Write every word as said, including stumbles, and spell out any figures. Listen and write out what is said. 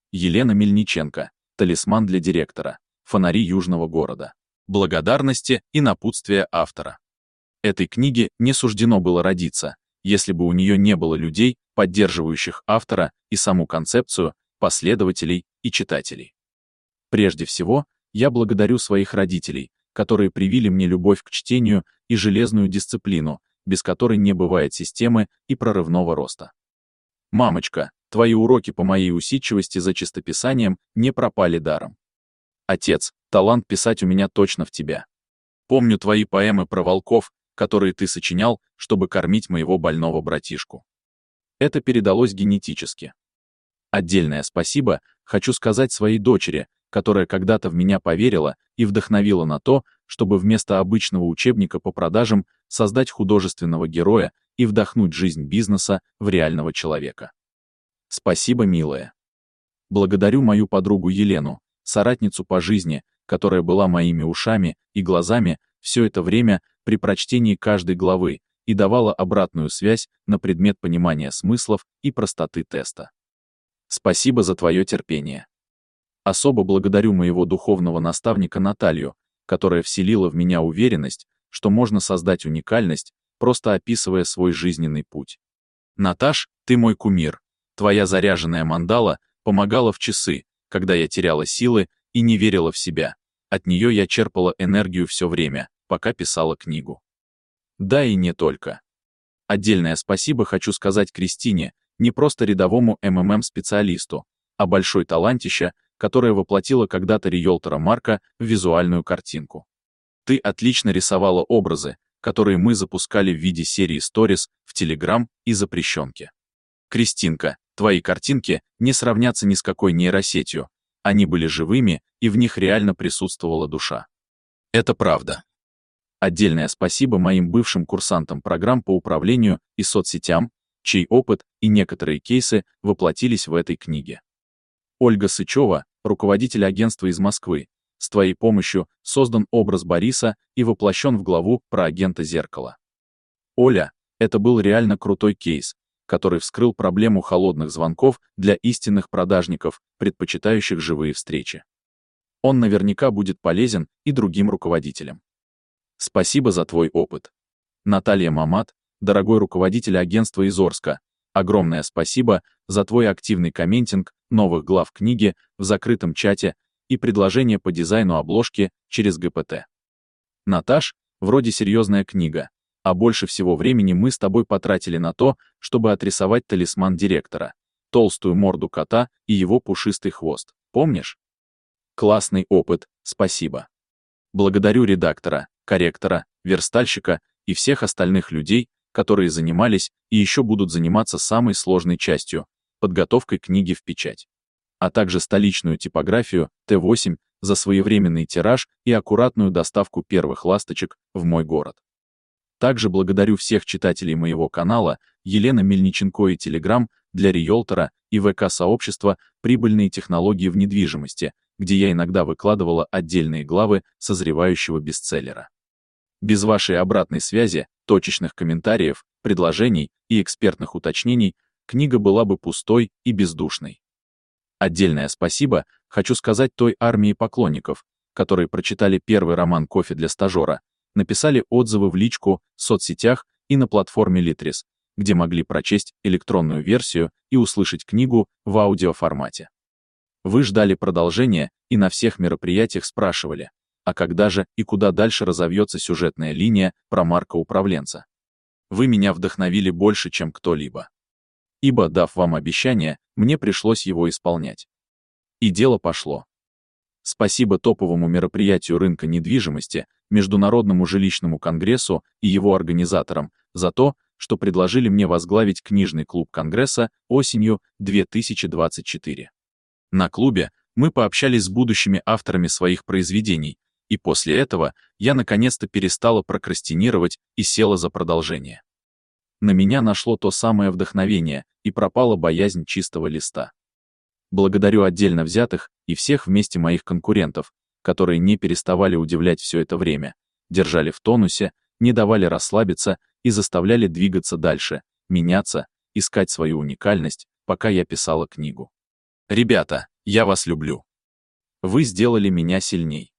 Елена Мельниченко. Талисман для директора. Фонари южного города. Благодарности и напутствия автора. Этой книге не суждено было родиться, если бы у нее не было людей, поддерживающих автора и саму концепцию, последователей и читателей. Прежде всего, я благодарю своих родителей, которые привили мне любовь к чтению и железную дисциплину, без которой не бывает системы и прорывного роста. Мамочка, твои уроки по моей усидчивости за чистописанием не пропали даром. Отец, талант писать у меня точно в тебя. Помню твои поэмы про волков, которые ты сочинял, чтобы кормить моего больного братишку. Это передалось генетически. Отдельное спасибо хочу сказать своей дочери, которая когда-то в меня поверила и вдохновила на то, чтобы вместо обычного учебника по продажам создать художественного героя и вдохнуть жизнь бизнеса в реального человека. Спасибо, милая. Благодарю мою подругу Елену, соратницу по жизни, которая была моими ушами и глазами все это время при прочтении каждой главы и давала обратную связь на предмет понимания смыслов и простоты теста. Спасибо за твое терпение. Особо благодарю моего духовного наставника Наталью, которая вселила в меня уверенность, что можно создать уникальность, просто описывая свой жизненный путь. Наташ, ты мой кумир. Твоя заряженная мандала помогала в часы, когда я теряла силы и не верила в себя. От нее я черпала энергию все время, пока писала книгу. Да и не только. Отдельное спасибо хочу сказать Кристине, не просто рядовому эм эм эм-специалисту, а большой талантища, которая воплотила когда-то риэлтора Марка в визуальную картинку. Ты отлично рисовала образы, которые мы запускали в виде серии сторис в Telegram и запрещенке. Кристинка, твои картинки не сравнятся ни с какой нейросетью, они были живыми, и в них реально присутствовала душа. Это правда. Отдельное спасибо моим бывшим курсантам программ по управлению и соцсетям, чей опыт и некоторые кейсы воплотились в этой книге. Ольга Сычева, руководитель агентства из Москвы, с твоей помощью создан образ Бориса и воплощен в главу про агента зеркала. Оля, это был реально крутой кейс, который вскрыл проблему холодных звонков для истинных продажников, предпочитающих живые встречи. Он наверняка будет полезен и другим руководителям. Спасибо за твой опыт. Наталья Мамат, дорогой руководитель агентства из Орска, огромное спасибо за твой активный комментинг новых глав книги в закрытом чате и предложение по дизайну обложки через гэ пэ тэ. Наташ, вроде серьезная книга, а больше всего времени мы с тобой потратили на то, чтобы отрисовать талисман директора, толстую морду кота и его пушистый хвост. Помнишь? Классный опыт, спасибо. Благодарю редактора, корректора, верстальщика и всех остальных людей, которые занимались и еще будут заниматься самой сложной частью — подготовкой книги в печать, а также столичную типографию тэ восемь за своевременный тираж и аккуратную доставку первых ласточек в мой город. Также благодарю всех читателей моего канала Елена Мельниченко и Telegram для риэлтора и вэ ка-сообщества «Прибыльные технологии в недвижимости», где я иногда выкладывала отдельные главы созревающего бестселлера. Без вашей обратной связи, точечных комментариев, предложений и экспертных уточнений книга была бы пустой и бездушной. Отдельное спасибо хочу сказать той армии поклонников, которые прочитали первый роман «Кофе для стажера», написали отзывы в личку, в соцсетях и на платформе Литрес, где могли прочесть электронную версию и услышать книгу в аудиоформате. Вы ждали продолжения и на всех мероприятиях спрашивали, а когда же и куда дальше разовьется сюжетная линия про Марка-управленца. Вы меня вдохновили больше, чем кто-либо. Ибо, дав вам обещание, мне пришлось его исполнять. И дело пошло. Спасибо топовому мероприятию рынка недвижимости, Международному жилищному конгрессу и его организаторам за то, что предложили мне возглавить книжный клуб Конгресса осенью две тысячи двадцать четвёртого. На клубе мы пообщались с будущими авторами своих произведений, и после этого я наконец-то перестала прокрастинировать и села за продолжение. На меня нашло то самое вдохновение, и пропала боязнь чистого листа. Благодарю отдельно взятых и всех вместе моих конкурентов, которые не переставали удивлять все это время, держали в тонусе, не давали расслабиться и заставляли двигаться дальше, меняться, искать свою уникальность, пока я писала книгу. Ребята, Я вас люблю. Вы сделали меня сильней.